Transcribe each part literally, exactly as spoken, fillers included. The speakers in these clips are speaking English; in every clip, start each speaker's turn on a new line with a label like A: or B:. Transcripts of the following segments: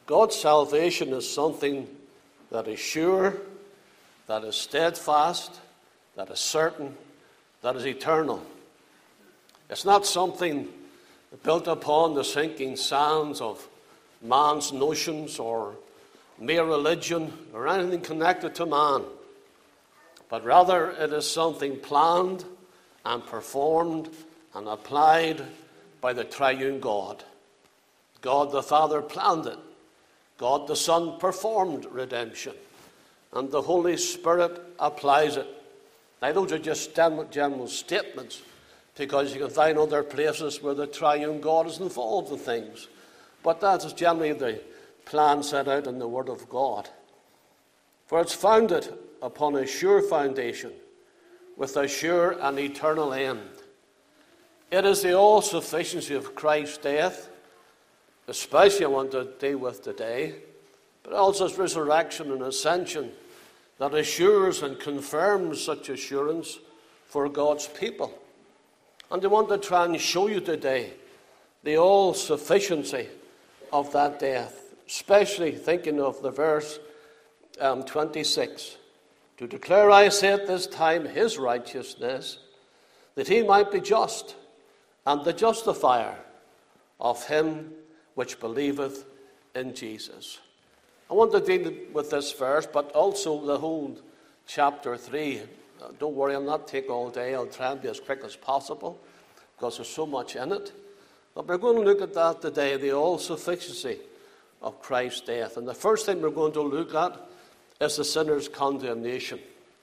A: God's salvation is something that is sure, that is steadfast, that is certain, that is eternal. It's not something built upon the sinking sands of man's notions or mere religion or anything connected to man, but rather it is something planned and performed and applied by the triune God. God the Father planned it. God the Son performed redemption. And the Holy Spirit applies it. Now, those are just general statements, because you can find other places where the triune God is involved in things. But that is generally the plan set out in the Word of God. For it's founded upon a sure foundation, with a sure and eternal end. It is the all-sufficiency of Christ's death, especially I want to deal with today, but also his resurrection and ascension, that assures and confirms such assurance for God's people. And I want to try and show you today the all-sufficiency of that death, especially thinking of the verse um, twenty-six. To declare, I say at this time, his righteousness, that he might be just, and the justifier of him which believeth in Jesus. I want to deal with this verse, but also the whole chapter three. Don't worry, I'll not take all day. I'll try and be as quick as possible, because there's so much in it. But we're going to look at that today, the all-sufficiency of Christ's death. And the first thing we're going to look at is the sinner's condemnation.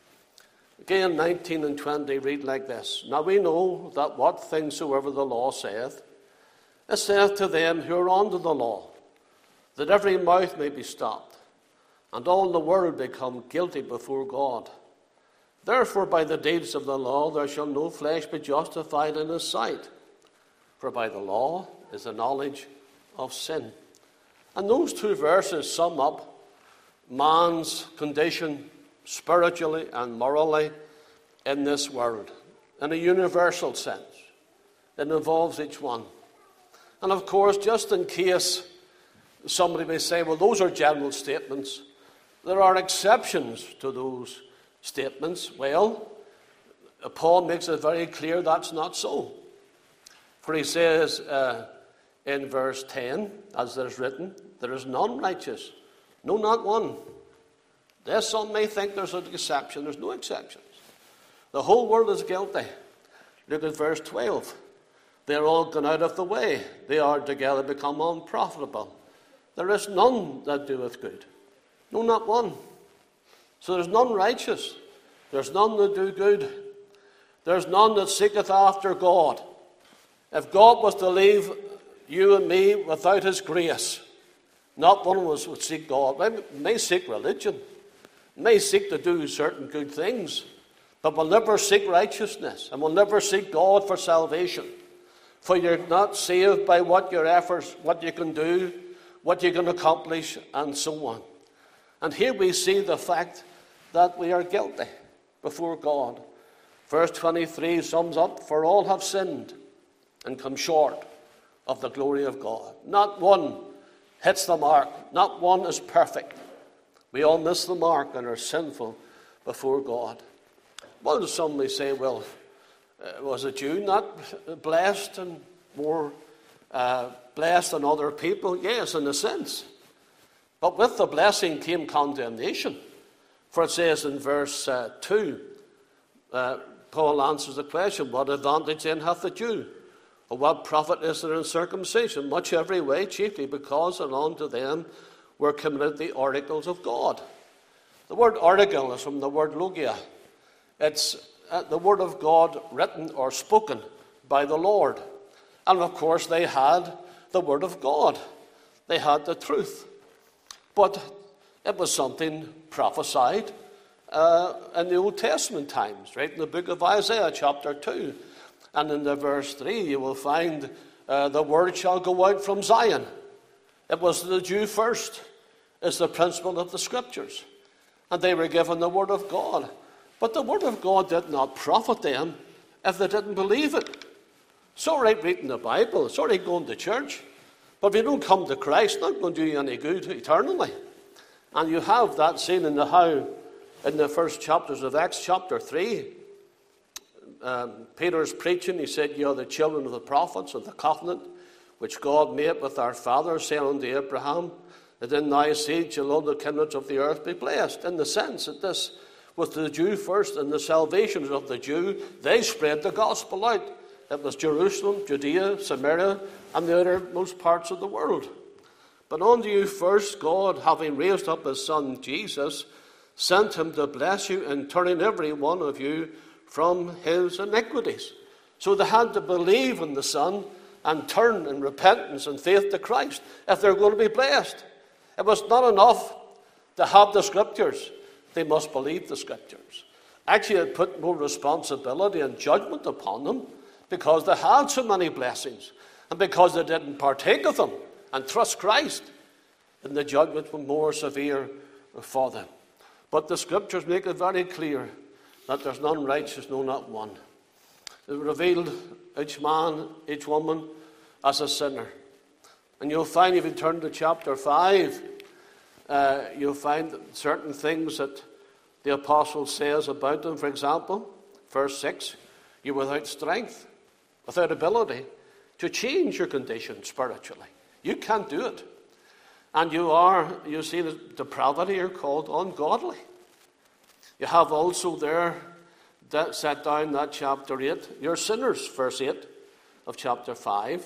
A: Again, nineteen and twenty read like this. Now we know that what things soever the law saith, it saith to them who are under the law, that every mouth may be stopped, and all the world become guilty before God. Therefore by the deeds of the law there shall no flesh be justified in his sight, for by the law is the knowledge of sin. And those two verses sum up man's condition spiritually and morally in this world in a universal sense. It involves each one. And of course, just in case somebody may say, well, those are general statements, there are exceptions to those statements. Well, Paul makes it very clear that's not so. For he says uh, in verse ten, as there is written, there is none righteous, no, not one. Yes, some may think there's an exception. There's no exceptions. The whole world is guilty. Look at verse twelve. They're all gone out of the way. They are together become unprofitable. There is none that doeth good. No, not one. So there's none righteous. There's none that do good. There's none that seeketh after God. If God was to leave you and me without his grace, not one of us would seek God. We may seek religion, may seek to do certain good things, but we'll never seek righteousness, and we'll never seek God for salvation. For you're not saved by what your efforts, what you can do, what you can accomplish, and so on. And here we see the fact that we are guilty before God. Verse twenty-three sums up, for all have sinned and come short of the glory of God. Not one hits the mark. Not one is perfect. We all miss the mark and are sinful before God. Well, some may say, well, uh, was a Jew not blessed and more uh, blessed than other people? Yes, in a sense. But with the blessing came condemnation. For it says in verse uh, two, uh, Paul answers the question, what advantage then hath the Jew? Or what profit is there in circumcision? Much every way, chiefly because unto them were committed the oracles of God. The word oracle is from the word logia. It's uh, the word of God written or spoken by the Lord. And of course they had the word of God. They had the truth. But it was something prophesied uh, in the Old Testament times, right? In the book of Isaiah, chapter two. And in the verse three, you will find uh, the word shall go out from Zion. It was the Jew first, is the principle of the Scriptures. And they were given the word of God. But the word of God did not profit them if they didn't believe it. It's all right reading the Bible. It's all right going to church. But if you don't come to Christ, it's not going to do you any good eternally. And you have that seen in the how, in the first chapters of Acts, chapter three. Um, Peter's preaching, he said, "You are the children of the prophets of the covenant, which God made with our fathers, saying unto Abraham, that in thy seed shall all the kindreds of the earth be blessed." In the sense that this was the Jew first, and the salvations of the Jew, they spread the gospel out. It was Jerusalem, Judea, Samaria, and the uttermost parts of the world. But unto you first, God, having raised up his Son Jesus, sent him to bless you in turning every one of you from his iniquities. So they had to believe in the Son and turn in repentance and faith to Christ if they're going to be blessed. It was not enough to have the Scriptures. They must believe the Scriptures. Actually, it put more responsibility and judgment upon them because they had so many blessings and because they didn't partake of them and trust Christ. And the judgment was more severe for them. But the Scriptures make it very clear that there's none righteous, no, not one. It revealed each man, each woman as a sinner. And you'll find, if you turn to chapter five, uh, you'll find certain things that the apostle says about them. For example, verse six, you're without strength, without ability to change your condition spiritually. You can't do it. And you are, you see, the depravity, you're called ungodly. You have also there that set down that chapter eight, you're sinners, verse eight of chapter five.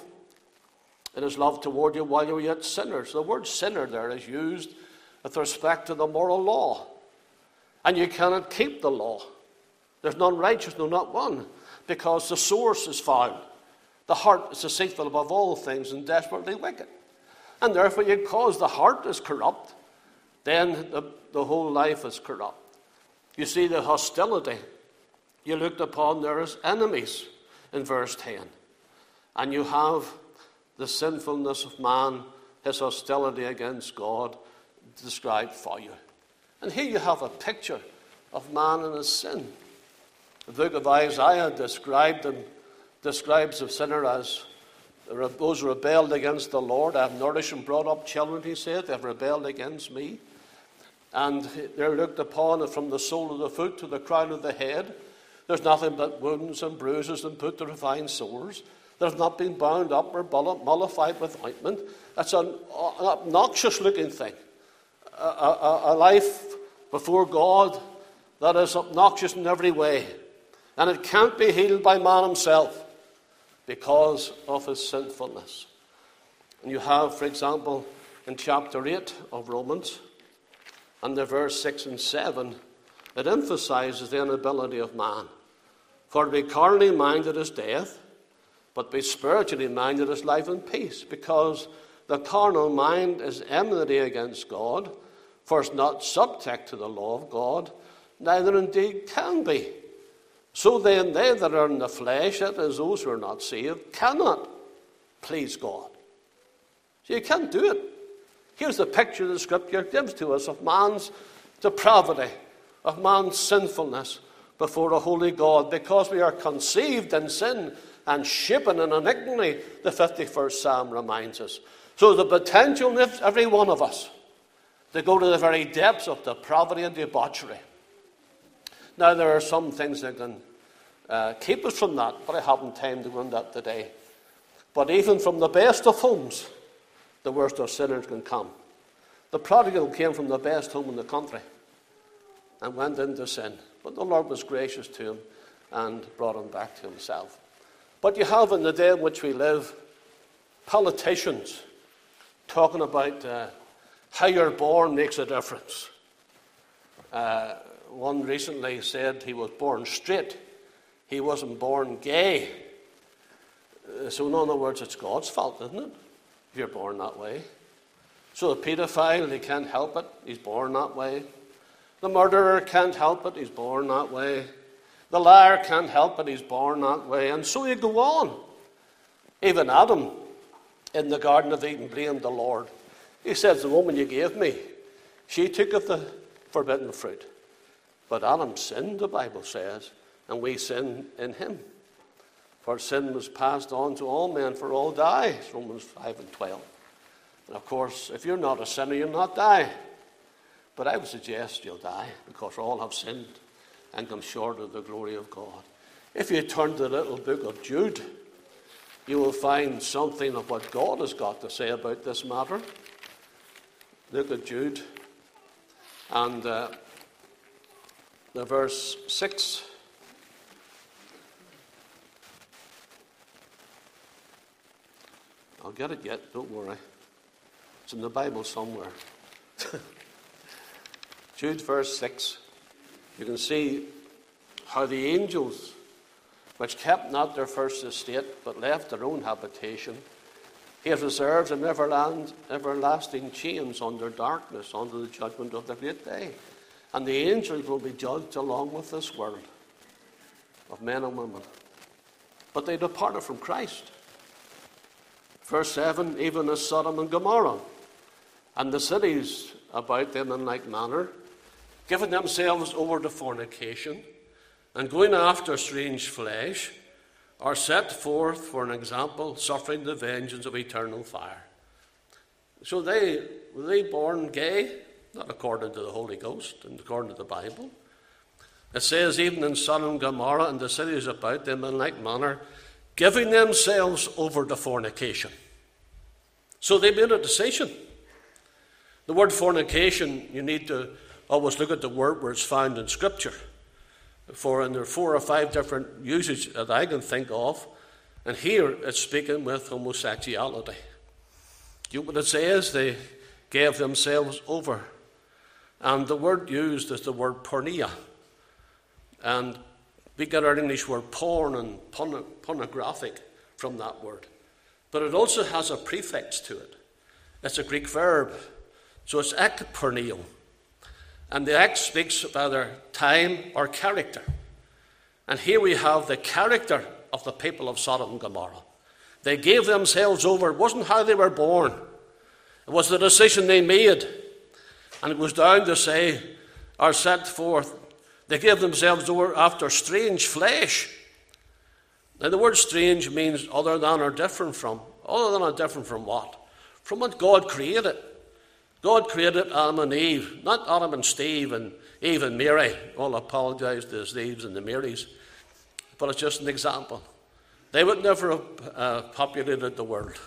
A: It is love toward you while you were yet sinners. The word sinner there is used with respect to the moral law. And you cannot keep the law. There's none righteous, no, not one, because the source is foul. The heart is deceitful above all things and desperately wicked. And therefore, because the heart is corrupt, then the, the whole life is corrupt. You see the hostility. You looked upon there as enemies in verse ten. And you have the sinfulness of man, his hostility against God described for you. And here you have a picture of man and his sin. The book of Isaiah described him, describes the sinner as those who rebelled against the Lord. I have nourished and brought up children, he said. They have rebelled against me. And they're looked upon from the sole of the foot to the crown of the head. There's nothing but wounds and bruises and put to refine sores. They've not been bound up or mollified with ointment. That's an obnoxious looking thing. A, a, a life before God that is obnoxious in every way. And it can't be healed by man himself because of his sinfulness. And you have, for example, in chapter eight of Romans, and the verse six and seven, it emphasizes the inability of man. For to be carnally minded is death, but be spiritually minded is life and peace, because the carnal mind is enmity against God, for it's not subject to the law of God, neither indeed can be. So then they that are in the flesh, that is those who are not saved, cannot please God. So you can't do it. Here's the picture the Scripture gives to us of man's depravity, of man's sinfulness before a holy God, because we are conceived in sin and shapen in iniquity, the fifty-first Psalm reminds us. So the potential in every one of us to go to the very depths of depravity and debauchery. Now, there are some things that can uh, keep us from that, but I haven't time to go into that today. But even from the best of homes, the worst of sinners can come. The prodigal came from the best home in the country and went into sin. But the Lord was gracious to him and brought him back to himself. But you have in the day in which we live, politicians talking about uh, how you're born makes a difference. Uh, one recently said he was born straight. He wasn't born gay. Uh, so in other words, it's God's fault, isn't it? If you're born that way. So the paedophile, he can't help it. He's born that way. The murderer can't help it. He's born that way. The liar can't help it. He's born that way. And so you go on. Even Adam in the Garden of Eden blamed the Lord. He says, the woman you gave me, she took of the forbidden fruit. But Adam sinned, the Bible says, and we sinned in him. For sin was passed on to all men, for all die, Romans five and twelve. Of course, if you're not a sinner, you'll not die. But I would suggest you'll die, because all have sinned and come short of the glory of God. If you turn to the little book of Jude, you will find something of what God has got to say about this matter. Look at Jude and uh, the verse six. I'll get it yet, don't worry. It's in the Bible somewhere. Jude verse six. You can see how the angels, which kept not their first estate, but left their own habitation, he has reserved in everland, everlasting chains under darkness, under the judgment of the great day. And the angels will be judged along with this world of men and women. But they departed from Christ. Verse seven, even as Sodom and Gomorrah, and the cities about them in like manner, giving themselves over to fornication, and going after strange flesh, are set forth for an example, suffering the vengeance of eternal fire. So they were they born gay? Not according to the Holy Ghost and according to the Bible. It says, even in Sodom and Gomorrah and the cities about them in like manner, giving themselves over to fornication. So they made a decision. The word fornication, you need to always look at the word where it's found in Scripture. For and there are four or five different usages that I can think of. And here it's speaking with homosexuality. You know what it says? They gave themselves over. And the word used is the word porneia. And we get our English word porn and porn- pornographic from that word. But it also has a prefix to it. It's a Greek verb. So it's ek porneo. And the ek speaks of either time or character. And here we have the character of the people of Sodom and Gomorrah. They gave themselves over. It wasn't how they were born. It was the decision they made. And it was down to say, are set forth. They gave themselves over after strange flesh. Now the word strange means other than or different from. Other than or different from what? From what God created. God created Adam and Eve, not Adam and Steve and Eve and Mary. I'll apologize to the Steves and the Marys, but it's just an example. They would never have uh, populated the world.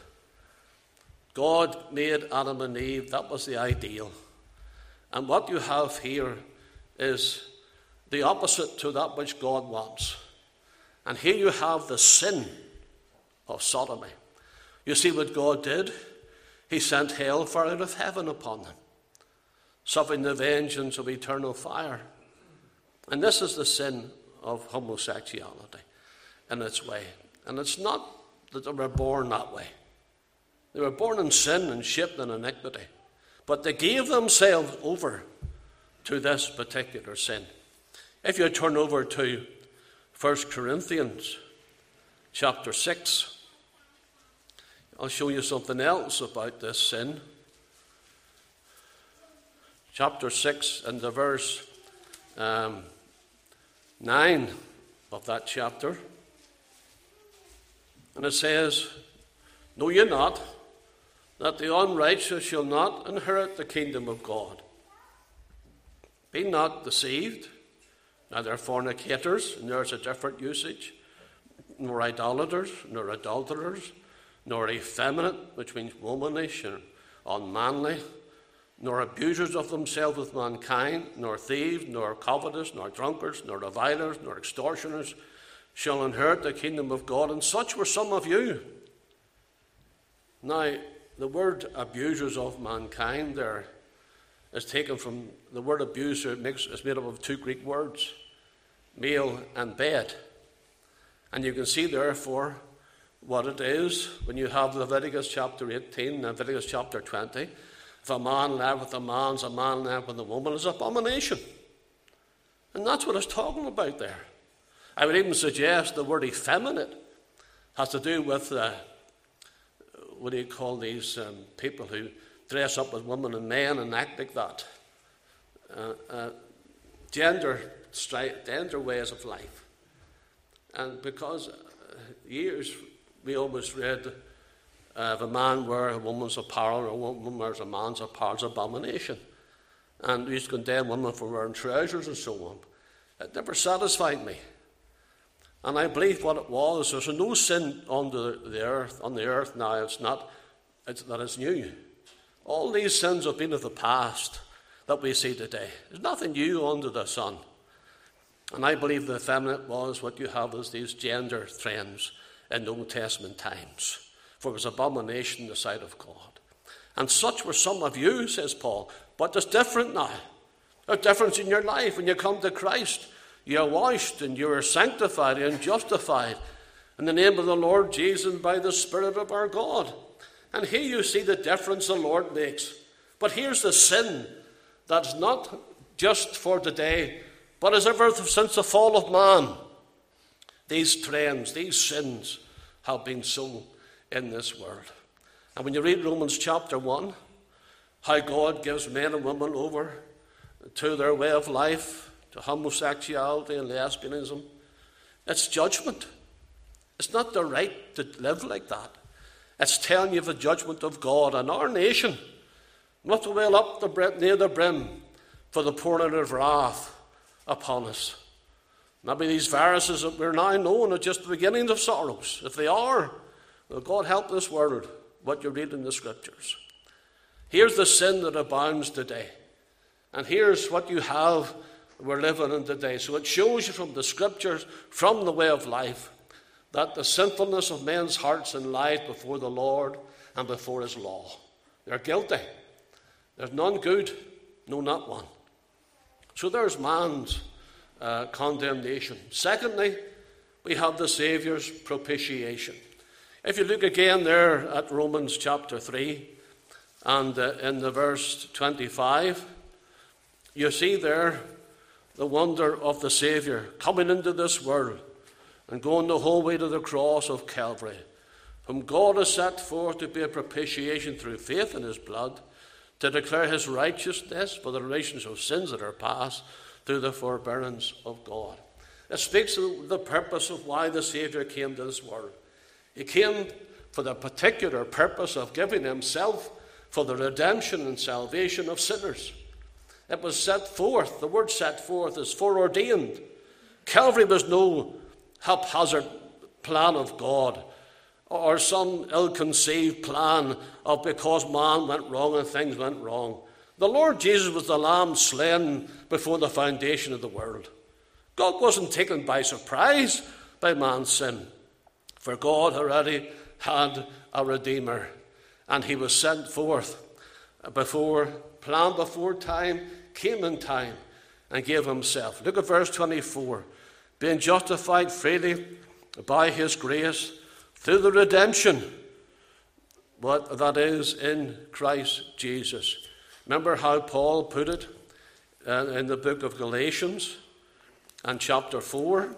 A: God made Adam and Eve. That was the ideal. And what you have here is the opposite to that which God wants. And here you have the sin of sodomy. You see what God did? He sent hellfire out of heaven upon them, suffering the vengeance of eternal fire. And this is the sin of homosexuality in its way. And it's not that they were born that way. They were born in sin and shaped in iniquity. But they gave themselves over to this particular sin. If you turn over to First Corinthians chapter six, I'll show you something else about this sin. Chapter six and the verse um, nine of that chapter. And it says, know ye not that the unrighteous shall not inherit the kingdom of God? Be not deceived, neither fornicators, and there's a different usage, nor idolaters, nor adulterers, nor effeminate, which means womanish and unmanly, nor abusers of themselves with mankind, nor thieves, nor covetous, nor drunkards, nor revilers, nor extortioners shall inherit the kingdom of God. And such were some of you. Now, the word abusers of mankind there is taken from the word abuser. It makes, it's made up of two Greek words, male and bed. And you can see, therefore, what it is when you have Leviticus chapter eighteen, Leviticus chapter twenty. If a man lie with a man, a man lie with a woman, it's abomination. And that's what it's talking about there. I would even suggest the word effeminate has to do with, uh, what do you call these um, people who dress up as women and men and act like that? Uh, uh, gender, stri- gender ways of life. And because uh, years we always read uh, if a man wear a woman's apparel or a woman wears a man's apparel, it's abomination. And we used to condemn women for wearing trousers and so on. It never satisfied me. And I believe what it was, there's no sin on the, the earth, on the earth now. It's not it's, that it's new. All these sins have been of the past that we see today. There's nothing new under the sun. And I believe the effeminate was what you have as these gender trends in the Old Testament times. For it was abomination in the sight of God. And such were some of you, says Paul. But it's different now. There's a difference in your life. When you come to Christ, you are washed and you are sanctified and justified in the name of the Lord Jesus and by the Spirit of our God. And here you see the difference the Lord makes. But here's the sin that's not just for today, but as ever since the fall of man. These trends, these sins have been so in this world. And when you read Romans chapter one, how God gives men and women over to their way of life, to homosexuality and lesbianism, it's judgment. It's not the right to live like that. It's telling you of the judgment of God on our nation. Not to well up the brim, near the brim for the pouring out of wrath upon us. Maybe these viruses that we're now knowing are just the beginning of sorrows. If they are, well, God help this world, what you read in the Scriptures. Here's the sin that abounds today. And here's what you have we're living in today. So it shows you from the Scriptures, from the way of life, that the sinfulness of men's hearts and life before the Lord and before his law. They're guilty. There's none good, no, not one. So there's man's uh, condemnation. Secondly, we have the Saviour's propitiation. If you look again there at Romans chapter three, and uh, in the verse twenty-five, you see there the wonder of the Saviour coming into this world and going the whole way to the cross of Calvary, whom God has set forth to be a propitiation through faith in his blood, to declare his righteousness for the remissions of sins that are past through the forbearance of God. It speaks of the purpose of why the Saviour came to this world. He came for the particular purpose of giving himself for the redemption and salvation of sinners. It was set forth, the word set forth is foreordained. Calvary was no haphazard plan of God or some ill-conceived plan of because man went wrong and things went wrong. The Lord Jesus was the lamb slain before the foundation of the world. God wasn't taken by surprise by man's sin, for God already had a Redeemer, and he was sent forth before, planned before time, came in time, and gave himself. Look at verse twenty-four. Being justified freely by his grace through the redemption, what that is in Christ Jesus. Remember how Paul put it uh, in the book of Galatians and chapter four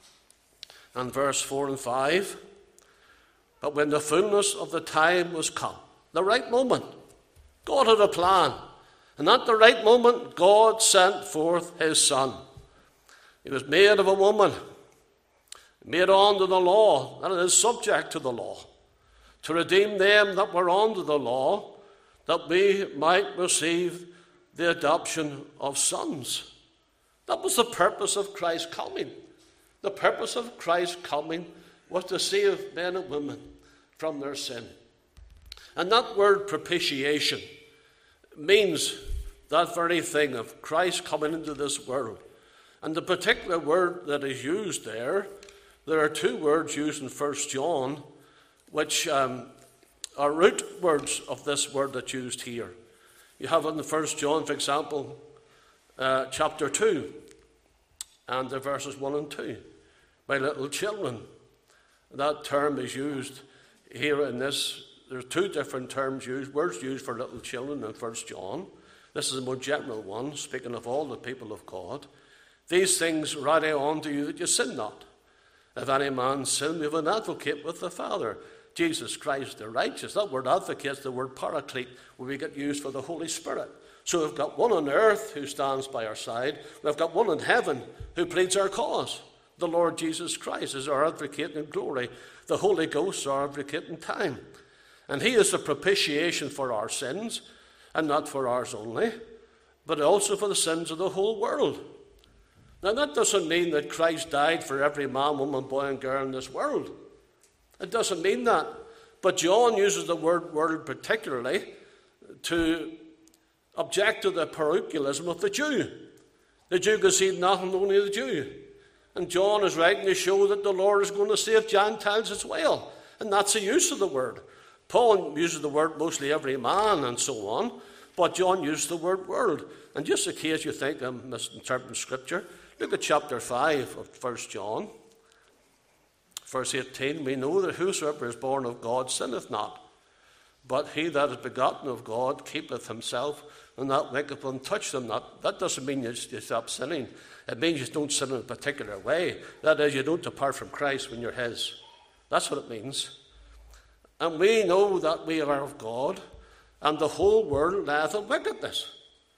A: and verse four and five. But when the fullness of the time was come, the right moment, God had a plan. And at the right moment, God sent forth his Son. He was made of a woman, made under the law, and it is subject to the law, to redeem them that were under the law, that we might receive the adoption of sons. That was the purpose of Christ's coming. The purpose of Christ's coming was to save men and women from their sin. And that word propitiation means that very thing of Christ coming into this world. And the particular word that is used there, there are two words used in First John, which um, are root words of this word that's used here. You have in the First John, for example, uh, chapter two, and the verses one and two. My little children. That term is used here in this. There are two different terms used, words used for little children in First John. This is a more general one, speaking of all the people of God. These things write I unto you that you sin not. If any man sin, we have an advocate with the Father, Jesus Christ the righteous. That word advocate is the word paraclete, where we get used for the Holy Spirit. So we've got one on earth who stands by our side. We've got one in heaven who pleads our cause. The Lord Jesus Christ is our advocate in glory. The Holy Ghost is our advocate in time. And he is the propitiation for our sins, and not for ours only, but also for the sins of the whole world. Now, that doesn't mean that Christ died for every man, woman, boy, and girl in this world. It doesn't mean that. But John uses the word world particularly to object to the parochialism of the Jew. The Jew can see nothing, only the Jew. And John is writing to show that the Lord is going to save Gentiles as well. And that's the use of the word. Paul uses the word mostly every man and so on, but John uses the word world. And just in case you think I'm misinterpreting Scripture, look at chapter five of First John. Verse eighteen, we know that whosoever is born of God sinneth not, but he that is begotten of God keepeth himself, and that wicked one touch them not. That doesn't mean you, you stop sinning. It means you don't sin in a particular way. That is, you don't depart from Christ when you're his. That's what it means. And we know that we are of God, and the whole world lieth in wickedness.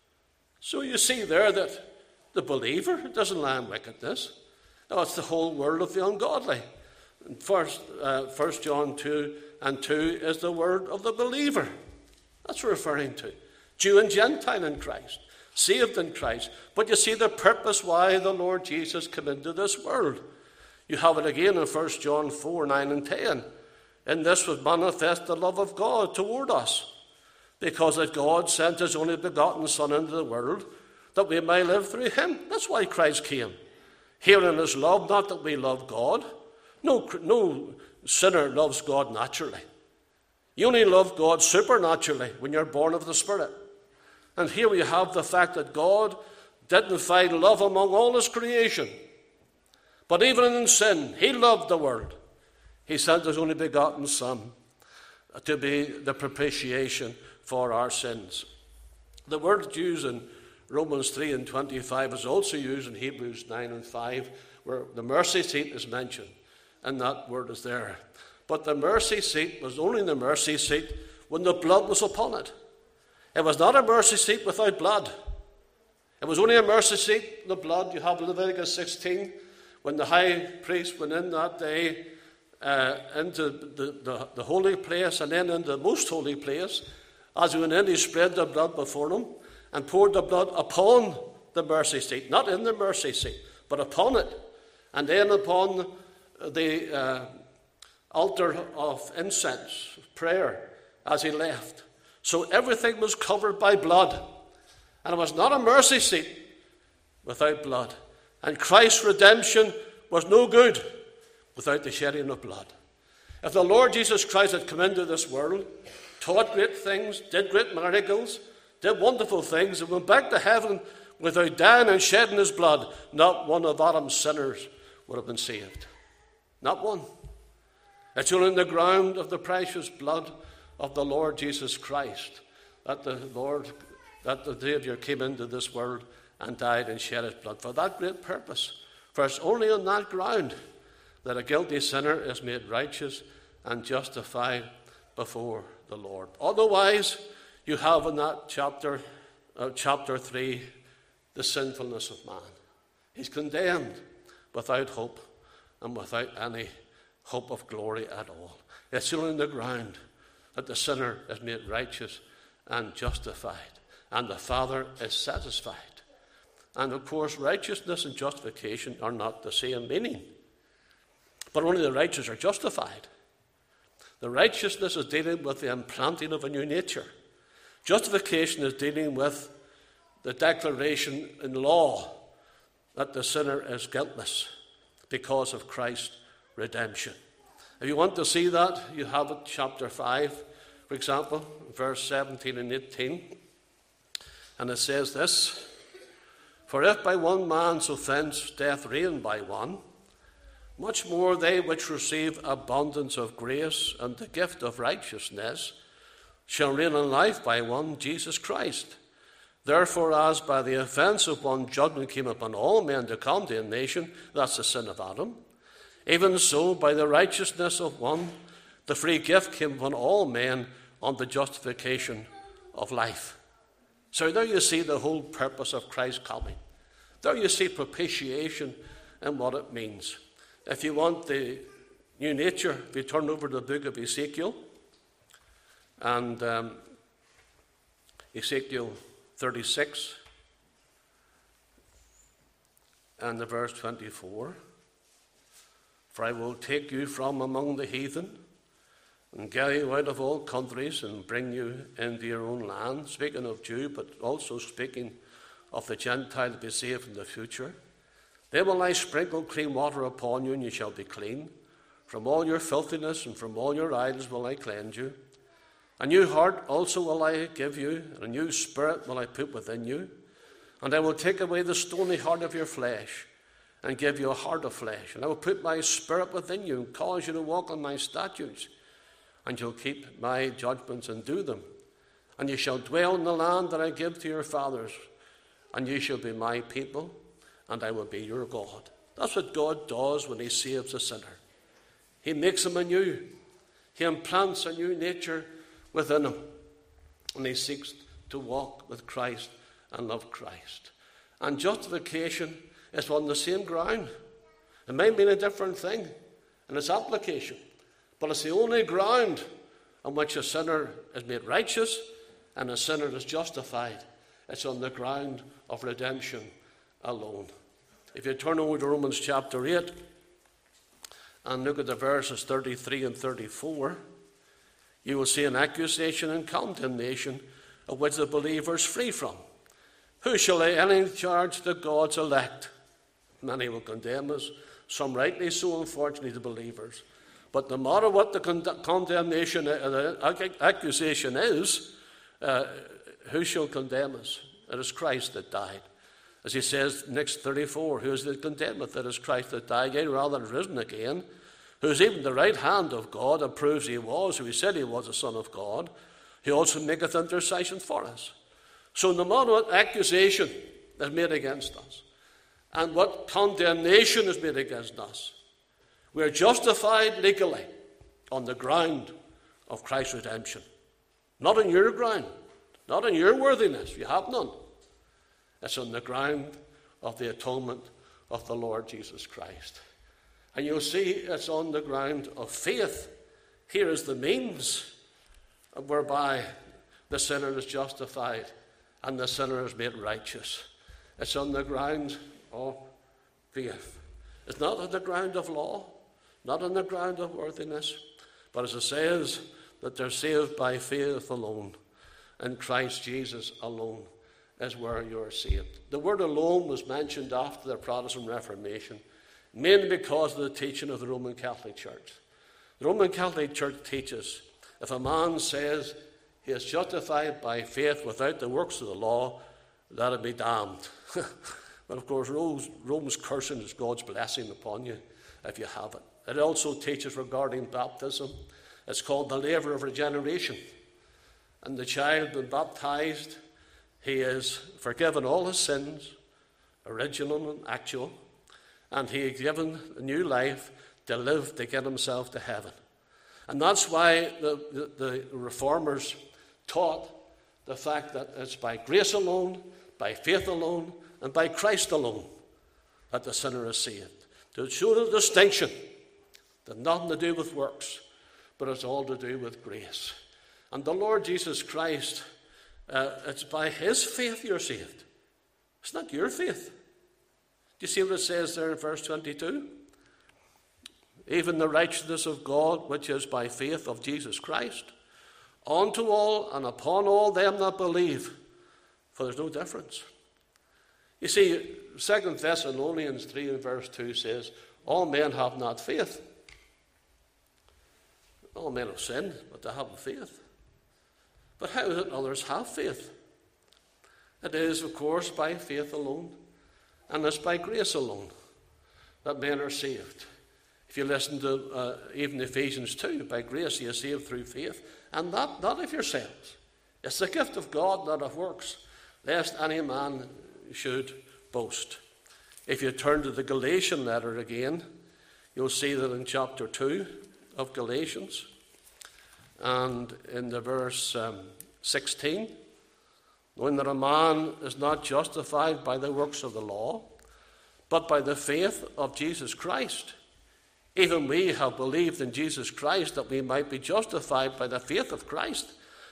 A: So you see there that the believer doesn't lie in wickedness. No, it's the whole world of the ungodly. First, uh, First John two and two is the word of the believer. That's referring to Jew and Gentile in Christ, saved in Christ. But you see the purpose why the Lord Jesus came into this world. You have it again in First John four, nine and ten. In this was manifest the love of God toward us, because that God sent his only begotten Son into the world, that we may live through him. That's why Christ came. Herein is love, not that we love God. No, no sinner loves God naturally. You only love God supernaturally when you're born of the Spirit. And here we have the fact that God didn't find love among all his creation. But even in sin, he loved the world. He sent his only begotten Son to be the propitiation for our sins. The word used in Romans three and twenty-five is also used in Hebrews nine and five, where the mercy seat is mentioned, and that word is there. But the mercy seat was only the mercy seat when the blood was upon it. It was not a mercy seat without blood. It was only a mercy seat, the blood. You have Leviticus sixteen, when the high priest went in that day uh, into the, the, the holy place and then into the most holy place. As he went in, he spread the blood before them and poured the blood upon the mercy seat. Not in the mercy seat, but upon it. And then upon the uh, altar of incense, prayer, as he left. So everything was covered by blood. And it was not a mercy seat without blood. And Christ's redemption was no good without the shedding of blood. If the Lord Jesus Christ had come into this world, taught great things, did great miracles, did wonderful things, and went back to heaven without dying and shedding his blood, not one of Adam's sinners would have been saved. Not one. It's only in the ground of the precious blood of the Lord Jesus Christ that the Lord, that the Savior came into this world and died and shed his blood for that great purpose. For it's only on that ground that a guilty sinner is made righteous and justified before the Lord. Otherwise, you have in that chapter, uh, chapter three, the sinfulness of man. He's condemned without hope and without any hope of glory at all. It's only on the ground that the sinner is made righteous and justified, and the Father is satisfied. And of course, righteousness and justification are not the same meaning, but only the righteous are justified. The righteousness is dealing with the implanting of a new nature. Justification is dealing with the declaration in law that the sinner is guiltless because of Christ's redemption. If you want to see that, you have it, chapter five, for example, verse seventeen and eighteen. And it says this: For if by one man's offence death reigned by one, much more they which receive abundance of grace and the gift of righteousness shall reign in life by one, Jesus Christ. Therefore, as by the offence of one judgment came upon all men to condemnation, that's the sin of Adam, even so by the righteousness of one the free gift came upon all men unto justification of life. So there you see the whole purpose of Christ's coming. There you see propitiation and what it means. If you want the new nature, if you turn over to the book of Ezekiel, And um, Ezekiel thirty-six and the verse twenty-four. For I will take you from among the heathen and gather you out of all countries and bring you into your own land. Speaking of Jew, but also speaking of the Gentile to be saved in the future. Then will I sprinkle clean water upon you, and you shall be clean. From all your filthiness and from all your idols will I cleanse you. A new heart also will I give you, and a new spirit will I put within you. And I will take away the stony heart of your flesh, and give you a heart of flesh. And I will put my spirit within you, and cause you to walk on my statutes. And you'll keep my judgments and do them. And you shall dwell in the land that I give to your fathers. And you shall be my people, and I will be your God. That's what God does when he saves a sinner. He makes him anew. He implants a new nature within him. And he seeks to walk with Christ and love Christ. And justification is on the same ground. It may mean a different thing in its application, but it's the only ground on which a sinner is made righteous and a sinner is justified. It's on the ground of redemption alone. If you turn over to Romans chapter eight and look at the verses thirty-three and thirty-four, you will see an accusation and condemnation of which the believer is free from. Who shall lay any charge to God's elect? Many will condemn us, some rightly so, unfortunately, the believers. But no matter what the con- condemnation, uh, the accusation is, uh, who shall condemn us? It is Christ that died. As he says, next thirty-four, who is that condemneth? It is Christ that died, yea, rather than risen again, who is even the right hand of God, and proves he was, who he said he was the Son of God. He also maketh intercession for us. So no matter what accusation is made against us, and what condemnation is made against us, we are justified legally on the ground of Christ's redemption. Not on your ground, not on your worthiness. You have none. It's on the ground of the atonement of the Lord Jesus Christ. And you'll see it's on the ground of faith. Here is the means whereby the sinner is justified and the sinner is made righteous. It's on the ground of faith. It's not on the ground of law, not on the ground of worthiness, but as it says, that they're saved by faith alone, in Christ Jesus alone is where you're saved. The word alone was mentioned after the Protestant Reformation, mainly because of the teaching of the Roman Catholic Church. The Roman Catholic Church teaches if a man says he is justified by faith without the works of the law, let him be damned. But of course, Rome's cursing is God's blessing upon you if you have it. It also teaches regarding baptism. It's called the laver of regeneration. And the child when baptized, he is forgiven all his sins, original and actual, and he is given a new life to live to get himself to heaven. And that's why the, the, the reformers taught the fact that it's by grace alone, by faith alone, and by Christ alone that the sinner is saved. To show the distinction that nothing to do with works, but it's all to do with grace. And the Lord Jesus Christ, uh, it's by his faith you're saved. It's not your faith. Do you see what it says there in verse twenty-two? Even the righteousness of God, which is by faith of Jesus Christ, unto all and upon all them that believe. For there's no difference. You see, Second Thessalonians three and verse two says, all men have not faith. All men have sinned, but they haven't faith. But how is it others have faith? It is, of course, by faith alone, and it's by grace alone that men are saved. If you listen to uh, even Ephesians two, by grace you are saved through faith, and that not of yourselves. It's the gift of God, not of works, lest any man should boast. If you turn to the Galatian letter again, you'll see that in chapter two of Galatians, and in the verse um, sixteen, knowing that a man is not justified by the works of the law, but by the faith of Jesus Christ. Even we have believed in Jesus Christ that we might be justified by the faith of Christ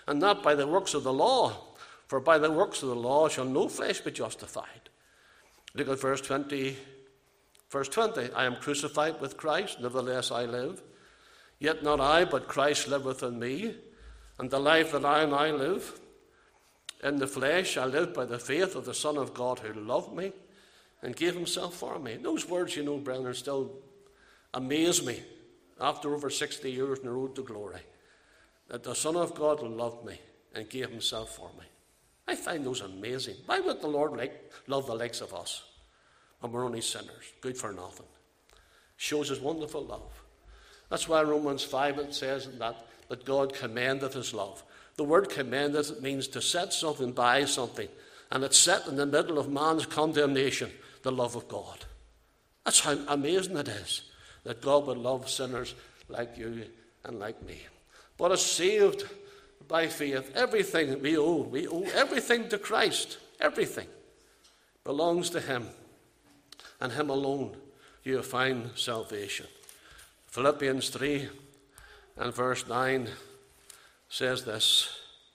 A: and not by the works of the law. For by the works of the law shall no flesh be justified. Look at verse twenty. Verse twenty, I am crucified with Christ, nevertheless I live. Yet not I, but Christ liveth in me. And the life that I now live in the flesh, I live by the faith of the Son of God who loved me and gave himself for me. Those words, you know, brethren, still amaze me after over sixty years on the road to glory. That the Son of God loved me and gave himself for me. I find those amazing. Why would the Lord like, love the likes of us? And we're only sinners, good for nothing. Shows his wonderful love. That's why Romans five it says that, that God commendeth his love. The word commendeth, it means to set something by something. And it's set in the middle of man's condemnation, the love of God. That's how amazing it is that God would love sinners like you and like me. But as saved by faith, everything we owe, we owe everything to Christ. Everything belongs to him. And him alone you find salvation. Philippians three and verse nine says this.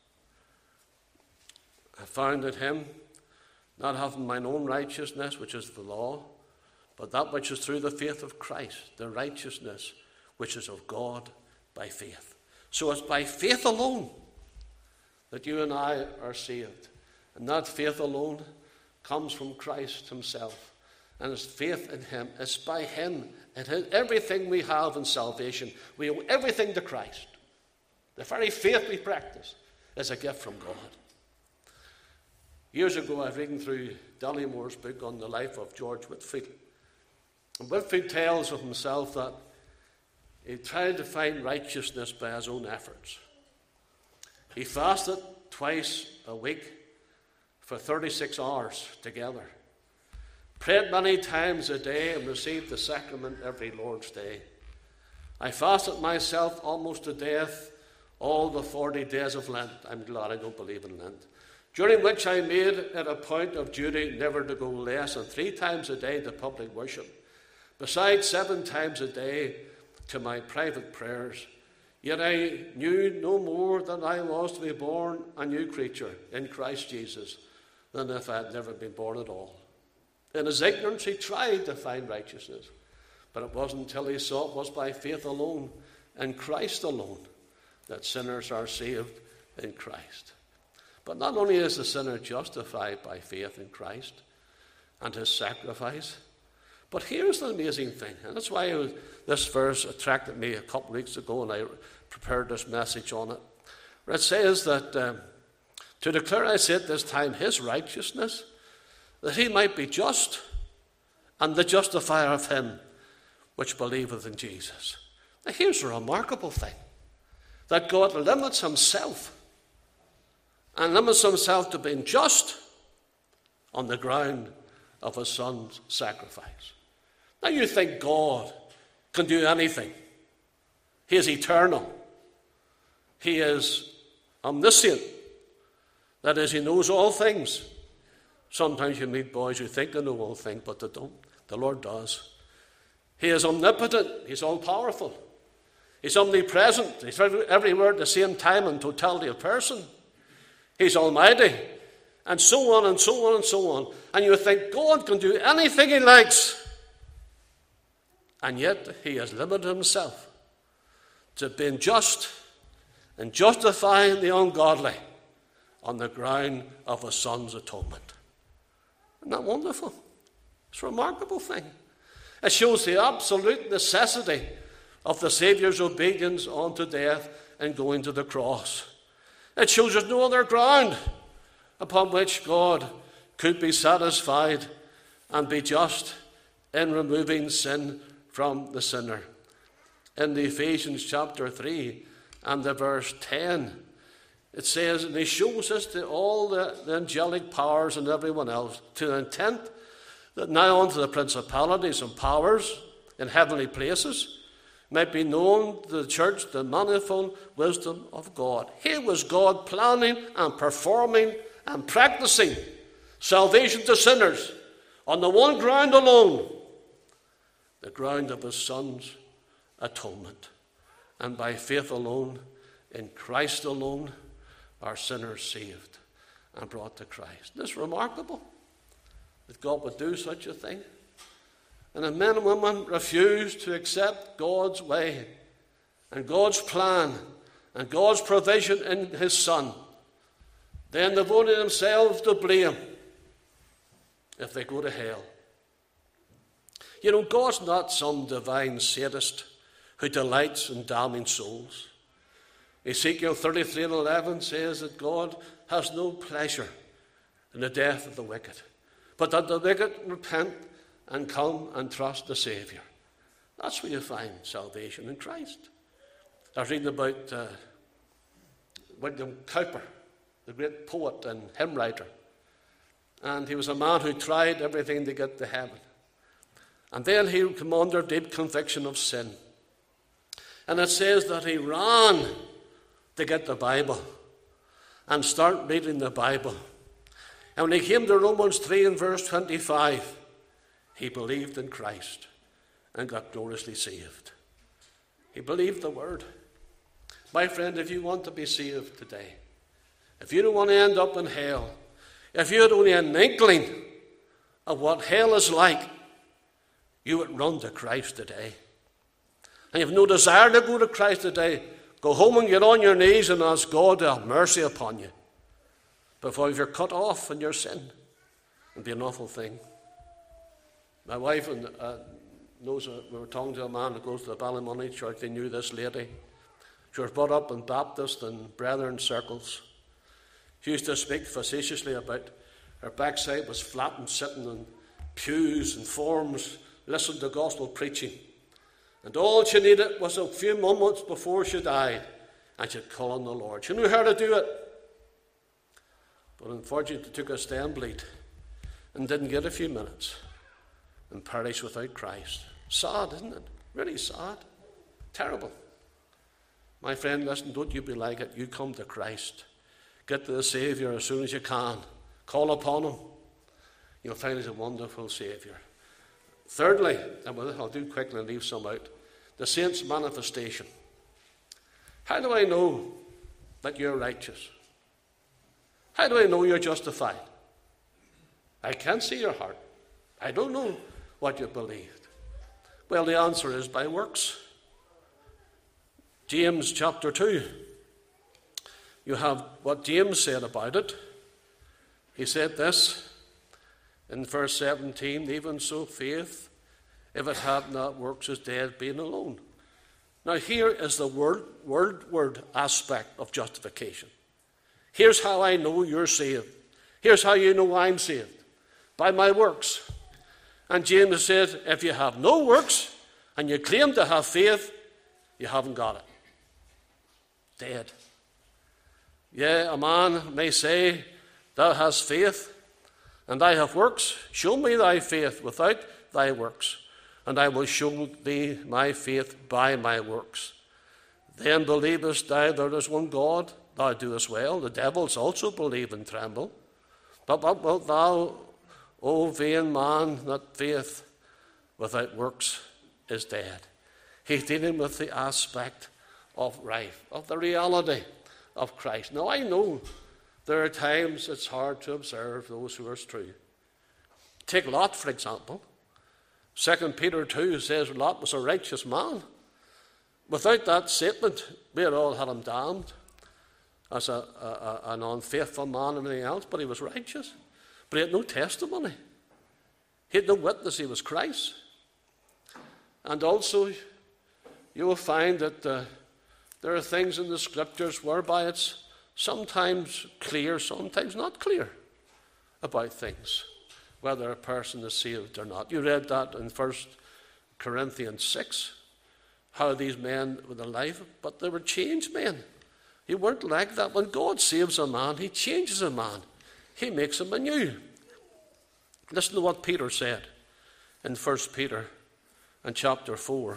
A: I found in him, not having mine own righteousness, which is the law, but that which is through the faith of Christ, the righteousness which is of God by faith. So it's by faith alone that you and I are saved. And that faith alone comes from Christ himself. And it's faith in him. It's by him. It is everything we have in salvation. We owe everything to Christ. The very faith we practice is a gift from God. Years ago, I was reading through Dallymore's book on the life of George Whitefield. And Whitefield tells of himself that he tried to find righteousness by his own efforts. He fasted twice a week for thirty-six hours together. Prayed many times a day and received the sacrament every Lord's Day. I fasted myself almost to death all the forty days of Lent. I'm glad I don't believe in Lent. During which I made it a point of duty never to go less than three times a day to public worship, besides seven times a day to my private prayers. Yet I knew no more that I was to be born a new creature in Christ Jesus than if I had never been born at all. In his ignorance, he tried to find righteousness, but it wasn't until he saw it was by faith alone, in Christ alone, that sinners are saved in Christ. But not only is the sinner justified by faith in Christ and his sacrifice, but here's the amazing thing, and that's why it was, this verse attracted me a couple of weeks ago, and I prepared this message on it, where it says that um, to declare, I say at this time, his righteousness, that he might be just and the justifier of him which believeth in Jesus. Now here's a remarkable thing, that God limits himself and limits himself to being just on the ground of his son's sacrifice. Now you think God can do anything. He is eternal. He is omniscient. That is, he knows all things. Sometimes you meet boys who think they know all things, but they don't. The Lord does. He is omnipotent. He's all-powerful. He's omnipresent. He's everywhere at the same time in totality of person. He's almighty. And so on and so on and so on. And you think God can do anything he likes. And yet he has limited himself to being just and justifying the ungodly on the ground of his son's atonement. Isn't that wonderful? It's a remarkable thing. It shows the absolute necessity of the Saviour's obedience unto death and going to the cross. It shows there's no other ground upon which God could be satisfied and be just in removing sin from the sinner. In the Ephesians chapter three and the verse ten, it says, and he shows us to all the, the angelic powers and everyone else, to the intent that now unto the principalities and powers in heavenly places might be known to the church the manifold wisdom of God. Here was God planning and performing and practicing salvation to sinners on the one ground alone, the ground of his son's atonement. And by faith alone, in Christ alone, are sinners saved and brought to Christ. Isn't this remarkable that God would do such a thing? And if men and women refuse to accept God's way and God's plan and God's provision in his Son, then they've only themselves to blame if they go to hell. You know, God's not some divine sadist who delights in damning souls. Ezekiel thirty-three and eleven says that God has no pleasure in the death of the wicked, but that the wicked repent and come and trust the Saviour. That's where you find salvation in Christ. I was reading about uh, William Cowper, the great poet and hymn writer. And he was a man who tried everything to get to heaven. And then he came under deep conviction of sin. And it says that he ran to get the Bible and start reading the Bible. And when he came to Romans three and verse twenty-five, he believed in Christ and got gloriously saved. He believed the word. My friend, if you want to be saved today, if you don't want to end up in hell, if you had only an inkling of what hell is like, you would run to Christ today. And you have no desire to go to Christ today, go home and get on your knees and ask God to have mercy upon you. Before you're cut off in your sin, it would be an awful thing. My wife and uh, knows uh, we were talking to a man who goes to the Ballymoney church. They knew this lady. She was brought up in Baptist and Brethren circles. She used to speak facetiously about her backside was flat and sitting in pews and forms, listening to gospel preaching. And all she needed was a few moments before she died, and she'd call on the Lord. She knew how to do it. But unfortunately, it took a stem bleed and didn't get a few minutes and perished without Christ. Sad, isn't it? Really sad. Terrible. My friend, listen, don't you be like it. You come to Christ. Get to the Saviour as soon as you can. Call upon him. You'll find he's a wonderful Saviour. Thirdly, and I'll do quickly and leave some out, the saints' manifestation. How do I know that you're righteous? How do I know you're justified? I can't see your heart. I don't know what you believed. Well, the answer is by works. James chapter two. You have what James said about it. He said this in verse seventeen, even so faith, if it had not works, is dead being alone. Now here is the word, word, word aspect of justification. Here's how I know you're saved. Here's how you know I'm saved. By my works. And James said, if you have no works and you claim to have faith, you haven't got it. Dead. Yeah, a man may say, thou hast faith, and I have works. Show me thy faith without thy works, and I will show thee my faith by my works. Then believest thou there is one God, thou doest well. The devils also believe and tremble. But what wilt thou, O vain man, that faith without works is dead? He's dealing with the aspect of life, of the reality of Christ. Now, I know there are times it's hard to observe those who are true. Take Lot, for example. Second Peter two says Lot was a righteous man. Without that statement, we had all had him damned as a, a, an unfaithful man and everything else, but he was righteous. But he had no testimony. He had no witness he was Christ. And also, you will find that uh, there are things in the Scriptures whereby it's sometimes clear, sometimes not clear about things, whether a person is saved or not. You read that in First Corinthians six, how these men were alive, but they were changed men. They weren't like that. When God saves a man, he changes a man. He makes him anew. Listen to what Peter said in First Peter and chapter four.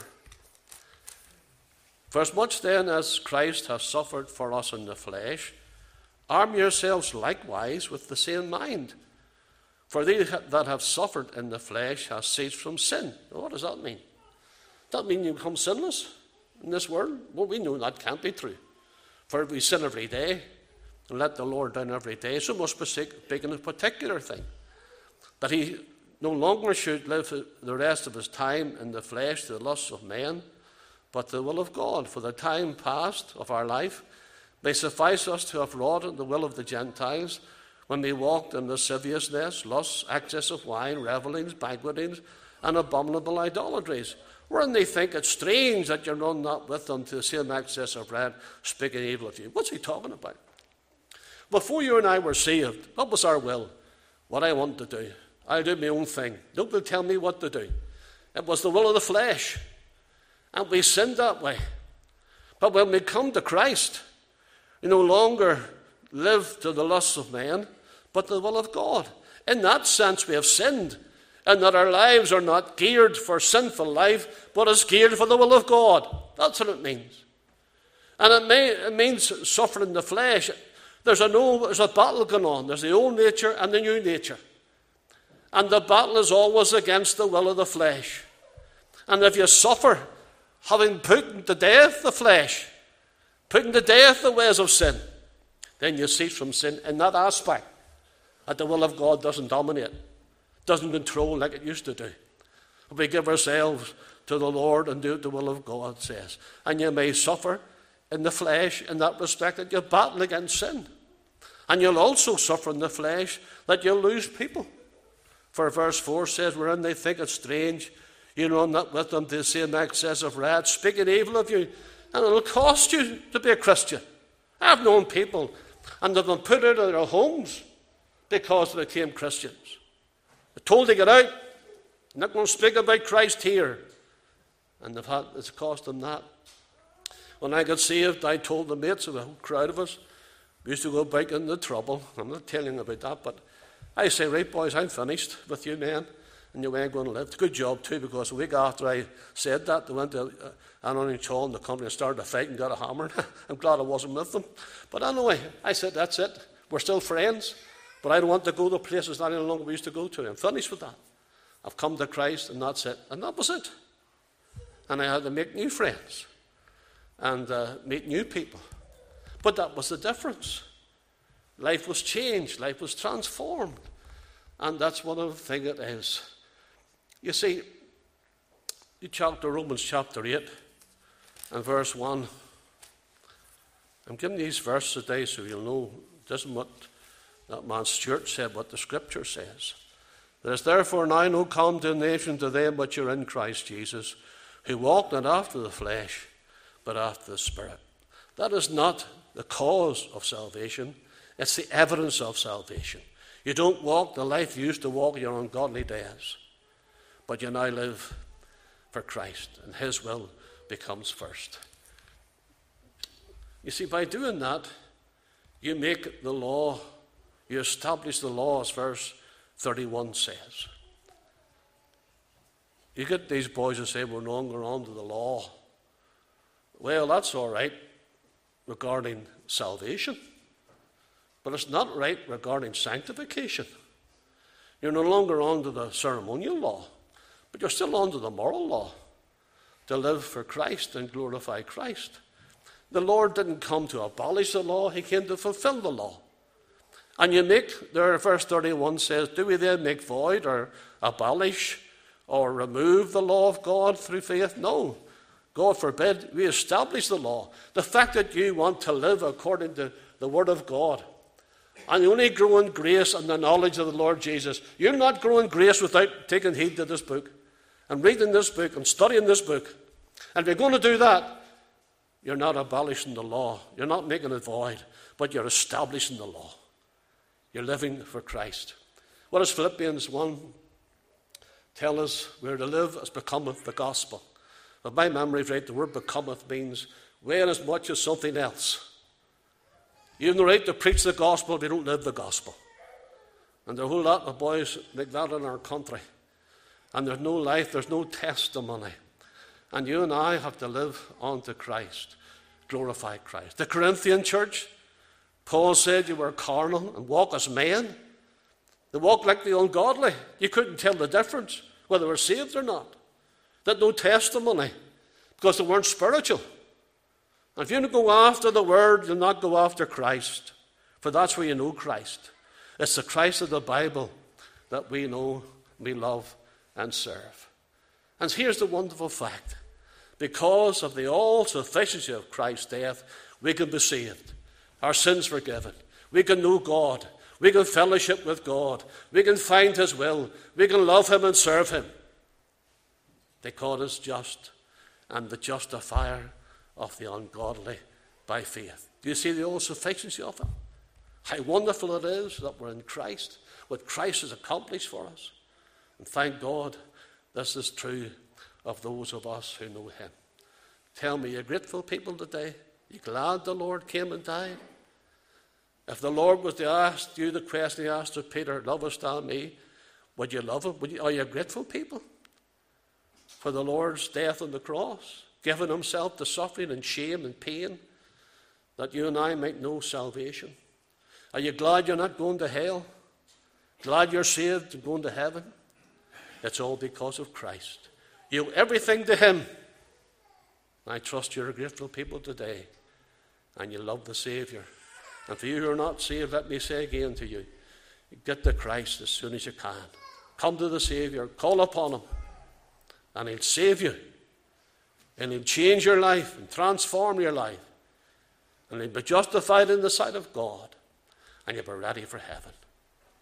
A: For as much then as Christ has suffered for us in the flesh, arm yourselves likewise with the same mind. For they that have suffered in the flesh have ceased from sin. Now, what does that mean? Does that mean you become sinless in this world? Well, we know that can't be true. For we sin every day. and let the Lord down every day. So must be speaking a particular thing, that he no longer should live the rest of his time in the flesh, the lusts of men, but the will of God. For the time past of our life may suffice us to have wrought in the will of the Gentiles, when we walked in lasciviousness, lusts, excess of wine, revellings, banquetings, and abominable idolatries, wherein they think it strange that you run not with them to the same excess of bread, speaking evil of you. What's he talking about? Before you and I were saved, what was our will? What I want to do. I do my own thing. Nobody tell me what to do. It was the will of the flesh. And we sinned that way. But when we come to Christ, we no longer live to the lusts of men, but the will of God. In that sense, we have sinned, and that our lives are not geared for sinful life, but is geared for the will of God. That's what it means. And it, may, it means suffering the flesh. There's a, no, there's a battle going on. There's the old nature and the new nature. And the battle is always against the will of the flesh. And if you suffer, having put to death the flesh, putting to death the ways of sin, then you cease from sin in that aspect, that the will of God doesn't dominate, doesn't control like it used to do. We give ourselves to the Lord and do what the will of God says. And you may suffer in the flesh in that respect, that you battle against sin. And you'll also suffer in the flesh that you'll lose people. For verse four says, wherein they think it strange, you run not with them to the same excess of wrath, speaking evil of you. And it'll cost you to be a Christian. I've known people, and they've been put out of their homes because they became Christians. They're told to get out. I'm not going to speak about Christ here. And they've had, it's cost them that. When I got saved, I told the mates, of a whole crowd of us, we used to go back into trouble. I'm not telling you about that, but I say, right, boys, I'm finished with you, men, and you ain't going to live. It's a good job, too, because a week after I said that, they went to uh, Anthony Shaw and the company and started a fight and got a hammer. I'm glad I wasn't with them. But anyway, I said, that's it. We're still friends, but I don't want to go to places that any longer we used to go to. I'm finished with that. I've come to Christ, and that's it. And that was it. And I had to make new friends and uh, meet new people. But that was the difference. Life was changed. Life was transformed. And that's one of the things it is. You see, you chapter Romans chapter eight and verse one. I'm giving these verses today so you'll know this isn't what that man Stuart said, what the Scripture says. There is therefore now no condemnation to them which are in Christ Jesus, who walk not after the flesh, but after the Spirit. That is not the cause of salvation. It's the evidence of salvation. You don't walk the life you used to walk in your ungodly days, but you now live for Christ, and His will becomes first. You see, by doing that, you make the law, you establish the law, as verse thirty-one says. You get these boys who say we're no longer under the law. Well, that's all right regarding salvation, but it's not right regarding sanctification. You're no longer under the ceremonial law, but you're still under the moral law to live for Christ and glorify Christ. The Lord didn't come to abolish the law, He came to fulfill the law. And you make, there verse thirty-one says, do we then make void or abolish or remove the law of God through faith? No. God forbid, we establish the law. The fact that you want to live according to the Word of God, and you only grow in grace and the knowledge of the Lord Jesus. You're not growing grace without taking heed to this book and reading this book and studying this book. And if you're going to do that, you're not abolishing the law. You're not making it void, but you're establishing the law. You're living for Christ. What does Philippians one tell us? We're to live as becometh the gospel. If my memory is right, the word becometh means when as much as something else. You have the right to preach the gospel if you don't live the gospel. And there are a whole lot of boys like that in our country. And there's no life, there's no testimony. And you and I have to live unto Christ, glorify Christ. The Corinthian church, Paul said you were carnal and walk as men. They walk like the ungodly. You couldn't tell the difference, whether they were saved or not. They had no testimony because they weren't spiritual. And if you don't go after the Word, you'll not go after Christ. For that's where you know Christ. It's the Christ of the Bible that we know, we love, and serve. And here's the wonderful fact. Because of the all-sufficiency of Christ's death, we can be saved. Our sins forgiven. We can know God. We can fellowship with God. We can find his will. We can love him and serve him. Because it's just and the justifier of the ungodly by faith. Do you see the all-sufficiency of it? How wonderful it is that we're in Christ, what Christ has accomplished for us. And thank God this is true of those of us who know him. Tell me, are you grateful people today? Are you glad the Lord came and died? If the Lord was to ask you the question he asked of Peter, lovest thou me? Would you love him? Would you, are you grateful people for the Lord's death on the cross, giving himself to suffering and shame and pain, that you and I might know salvation? Are you glad you're not going to hell? Glad you're saved and going to heaven? It's all because of Christ. You owe everything to him. I trust you're a grateful people today, and you love the Savior. And for you who are not saved, let me say again to you, get to Christ as soon as you can. Come to the Savior, call upon him, and he'll save you. And he'll change your life and transform your life. And he'll be justified in the sight of God. And you'll be ready for heaven.